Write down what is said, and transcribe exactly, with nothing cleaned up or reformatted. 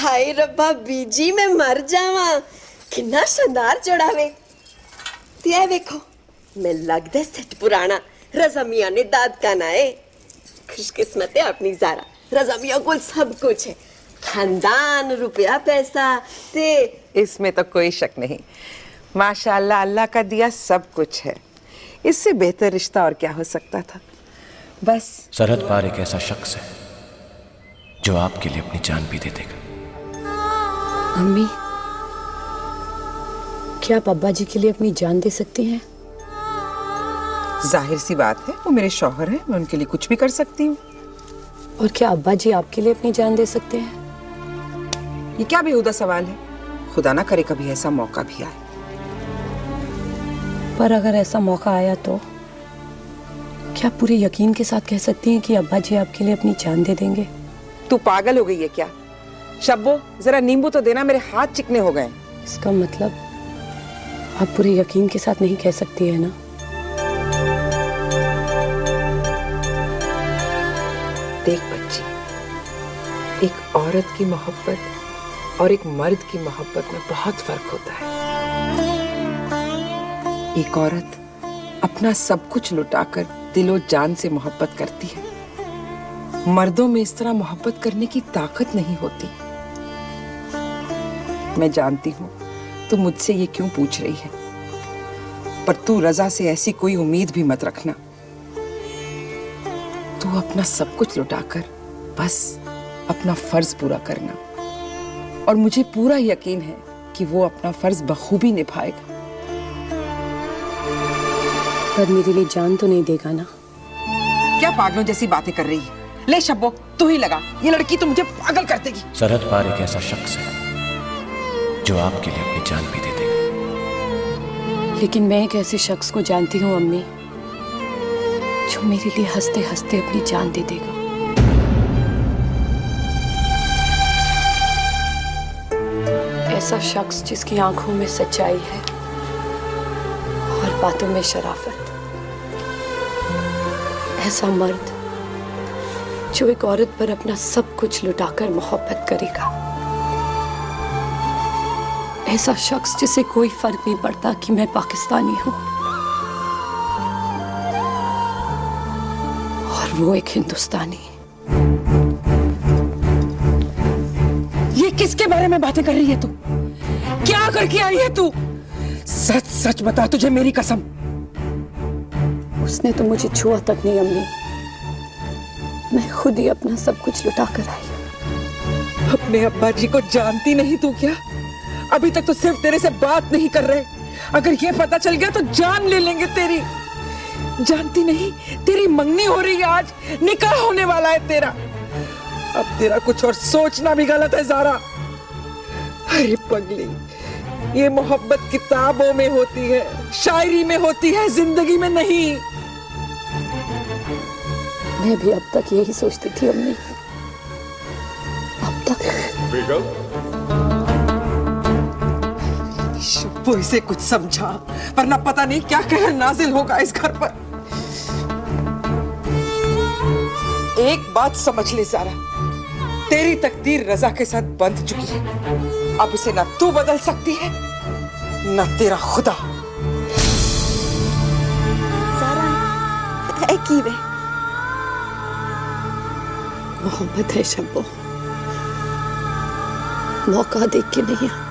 हाय रब्बा बीजी मैं मर जावा। कितना शानदार जोड़ावे। ते देखो मैं लगदा सेट पुराना रज़ा मियां ने दाद का ना है। खुशकिस्मत है अपनी ज़ारा, रज़ा मियां को सब कुछ है, खानदान, रुपया, पैसा। ते इसमें तो कोई शक नहीं, माशाअल्लाह अल्लाह का दिया सब कुछ है। इससे बेहतर रिश्ता और क्या हो सकता था। बस सरहद पार एक ऐसा शख्स है जो आपके लिए अपनी जान भी दे देगा। अम्मी, क्या आप अब्बा जी के लिए अपनी जान दे सकती हैं? जाहिर सी बात है, वो मेरे शौहर हैं, मैं उनके लिए कुछ भी कर सकती हूँ। और क्या अब्बा जी आपके लिए अपनी जान दे सकते हैं? ये क्या बेहुदा सवाल है। खुदा ना करे कभी ऐसा मौका भी आए। पर अगर ऐसा मौका आया तो क्या पूरे यकीन के साथ कह सकती हैं कि अब्बा जी आपके लिए अपनी जान दे देंगे? तू पागल हो गई है क्या? शब्बो जरा नींबू तो देना, मेरे हाथ चिकने हो गए। इसका मतलब आप पूरे यकीन के साथ नहीं कह सकती है ना? देख बच्ची, एक औरत की मोहब्बत और एक मर्द की मोहब्बत में बहुत फर्क होता है। एक औरत अपना सब कुछ लुटाकर दिलो जान से मोहब्बत करती है। मर्दों में इस तरह मोहब्बत करने की ताकत नहीं होती। मैं जानती हूँ तू मुझसे ये क्यों पूछ रही है, पर तू रज़ा से ऐसी कोई उम्मीद भी मत रखना। तू अपना सब कुछ लुटाकर बस अपना फर्ज पूरा करना, और मुझे पूरा यकीन है कि वो अपना फर्ज बखूबी निभाएगा। पर मेरे लिए जान तो नहीं देगा ना? क्या पागलों जैसी बातें कर रही है? ले शब्बो तू ही लगा, ये लड़की तो मुझे पागल कर देगी। सरहद पार एक ऐसा शख्स है जो आपके लिए अपनी जान भी दे देगा। लेकिन मैं एक ऐसे शख्स को जानती हूँ अम्मी, जो मेरे लिए हंसते हंसते अपनी जान दे देगा। ऐसा शख्स जिसकी आंखों में सच्चाई है और बातों में शराफत। ऐसा मर्द जो एक औरत पर अपना सब कुछ लुटाकर मोहब्बत करेगा। ऐसा शख्स जिसे कोई फर्क नहीं पड़ता कि मैं पाकिस्तानी हूं और वो एक हिंदुस्तानी। ये किसके बारे में बातें कर रही है तू? क्या करके आई है तू? सच सच बता, तुझे मेरी कसम। उसने तो मुझे छुआ तक नहीं अम्मी, मैं खुद ही अपना सब कुछ लुटा कर आई। अपने अब्बा जी को जानती नहीं तू क्या? अभी तक तो सिर्फ तेरे से बात नहीं कर रहे, अगर ये पता चल गया तो जान ले लेंगे तेरी। जानती नहीं, तेरी मंगनी हो रही है आज, निकाह होने वाला है तेरा। अब तेरा कुछ और सोचना भी गलत है ज़ारा। अरे पगली, ये मोहब्बत किताबों में होती है, शायरी में होती है, जिंदगी में नहीं। मैं भी अब तक यही सोचती थी अम्मी, अब तक। शुभो इसे कुछ समझा, वरना पता नहीं क्या कहर नाजिल होगा इस घर पर। एक बात समझ ले ज़ारा, तेरी तकदीर रज़ा के साथ बंध चुकी है। अब उसे ना तू बदल सकती है ना तेरा खुदा। ज़ारा है की वे मोहब्बत है शब्बो, मौका देख के नहीं।